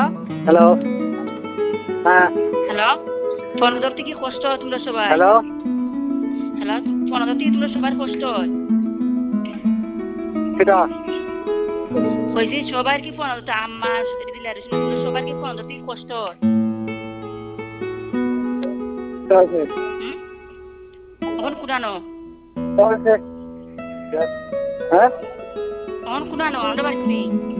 Hello. হ্যাঁ। Hello, phone ধরতে কি কষ্ট হয় তোমরা সবাই? হ্যালো। হ্যালো, ফোন ধরতে কি তোমরা সবার কষ্ট হয়? কেটা? কইছি সবার কি ফোন ধরতে আম্মা দিদিলা তোমরা সবার কি ফোন ধরতে কি কষ্ট হয়? কেটা হয়েছে? হুম? এখন কুড়ানো, কেটা হয়েছে? হ্যাঁ? এখন কুড়ানো, আমরা বাড়িতে নেই।